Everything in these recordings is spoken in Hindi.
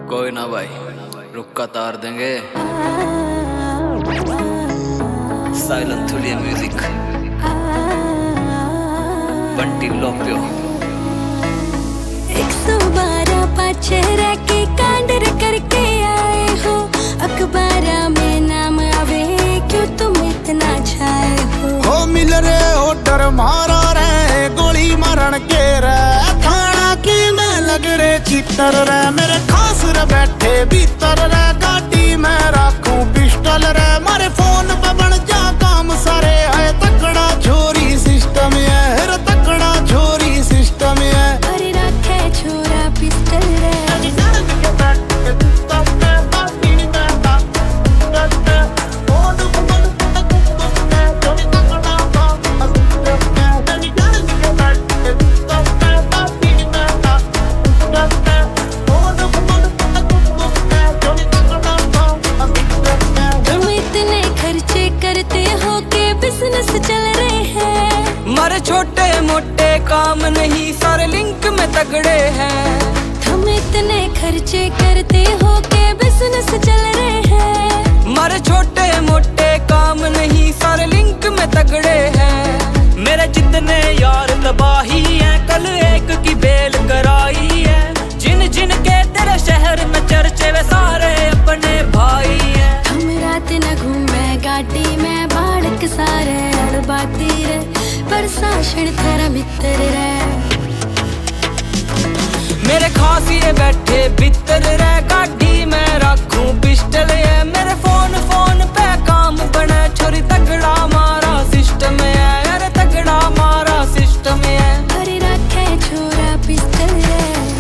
कोई ना भाई, रुक का तार देंगे। साइलेंट थुलिया म्यूजिक बंटी लोपियो 112 पाछे रह के कांडर करके आए हो, अखबारा में नाम आवे क्यों तुम इतना छाए हो मिल रे हो डर मारा रे गोली मारन के रे थाना की मैं लग रे चितर रे मेरे खास रे बैठे भीतर रे गाड़ी में राखूं पिस्टल रे मारे फोन पे बन जा काम सारे है तकड़ा छोरी सिस्टम है रे तकड़ा छोरी सिस्टम है अरे रखे छोरा पिस्टल रे करते हो के बिजनेस चल रहे हैं, मारे छोटे मोटे काम नहीं सारे लिंक में तगड़े हैं। हम इतने खर्चे करते हो के बिजनेस चल रहे हैं, मारे छोटे मोटे काम नहीं सारे लिंक में तगड़े हैं। मेरे जितने यार तबाही हैं कल एक की बेल कराई है। जिन जिन के तेरे शहर में चर्चे वे सारे अपने भाई हैं। हम रात न घूमे गाड़ी में बाड़क सारे अड़बाती रे प्रशासन थारा मित्र रे मेरे खासिए बैठे भीतर रे गाड़ी में रखूं पिस्टल है। मेरे फोन पे काम बने छोरी तगड़ा मारा सिस्टम है। अरे तगड़ा मारा सिस्टम है। अरे रखे छोरा पिस्टल रे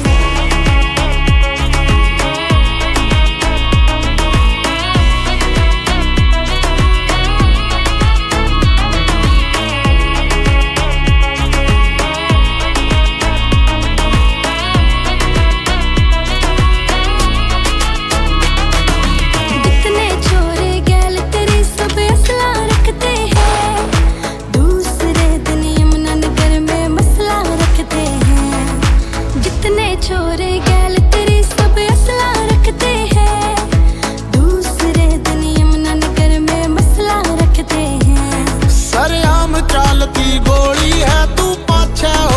छोरे गैल तेरी सब असला रखते हैं, दूसरे दिन यमुनानगर में मसला रखते हैं। सरेआम चालती गोली है तू पाछे